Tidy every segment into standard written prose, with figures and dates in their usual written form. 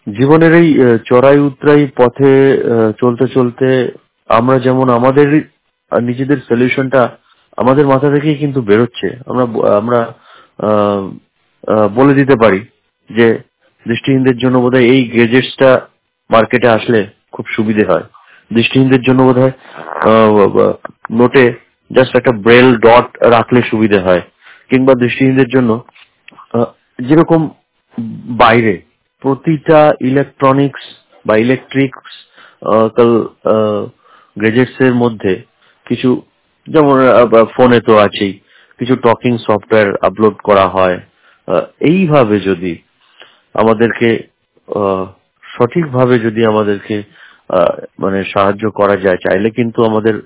জীবনের এই চড়াই উতরাই পথে চলতে চলতে আমরা যেমন আমাদের নিজেদের সলিউশনটা আমাদের মাথা থেকেই কিন্তু বেরোচ্ছে। আমরা আমরা আহ, বলে দিতে পারি যে দৃষ্টিহীনদের জন্য বোধহয় এই গেজেটসটা মার্কেটে আসলে খুব সুবিধে হয়। দৃষ্টিহীনদের জন্য বোধহয় নোটে জাস্ট একটা ব্রেল ডট রাখলে সুবিধে হয়, কিংবা দৃষ্টিহীনদের জন্য আহ, যেরকম বাইরে প্রতিটা ইলেকট্রনিক্স বা ইলেকট্রিক্স গ্যাজেটস এর মধ্যে কিছু, যেমন ফোনে তো আছেই, কিছু টকিং সফটওয়্যার আপলোড করা হয়। এইভাবে যদি আমাদেরকে আহ, সঠিকভাবে যদি আমাদেরকে মানে সাহায্য করা যায়, চাইলে কিন্তু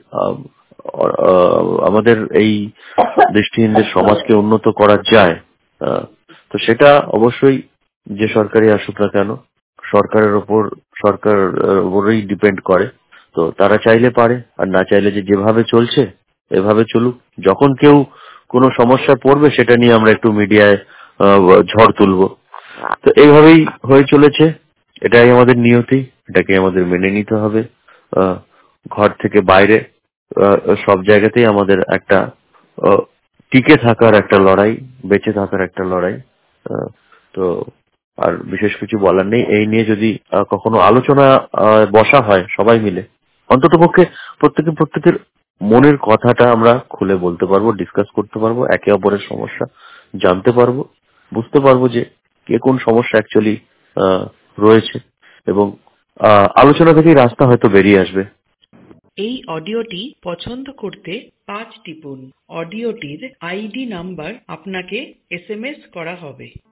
আমাদের এই দৃষ্টিহীনদের সমাজকে উন্নত করা যায়। আহ, তো সেটা অবশ্যই যে সরকারি আসুক না কেন, সরকারের ওপর সরকার ওপরেই ডিপেন্ড করে। তো তারা চাইলে পারে, আর না চাইলে যে যেভাবে চলছে এভাবে চলুক। যখন কেউ কোনো সমস্যা পড়বে সেটা নিয়ে আমরা একটু মিডিয়ায় ঝড় তুলবো। তো এইভাবেই হয়ে চলেছে। এটাই আমাদের নিয়তি, এটাকে আমাদের মেনে নিতে হবে। আহ, ঘর থেকে বাইরে সব জায়গাতেই আমাদের একটা আহ, টিকে থাকার একটা লড়াই, বেঁচে থাকার একটা লড়াই। আহ, তো আর বিশেষ কিছু বলার নেই। এই নিয়ে যদি কখনো আলোচনা বসা হয় সবাই মিলে, অন্ততপক্ষে প্রত্যেকের মনের কথাটা আমরা খুলে বলতে পারবো, ডিসকাস করতে পারবো, একে অপরের সমস্যা জানতে পারবো, বুঝতে পারবো যে কে কোন সমস্যা অ্যাকচুয়ালি রয়েছে, এবং আলোচনা থেকেই রাস্তা হয়তো বেরিয়ে আসবে। এই অডিওটি পছন্দ করতে 5 টিপুন। অডিওটির আইডি নাম্বার আপনাকে এসএমএস করা হবে।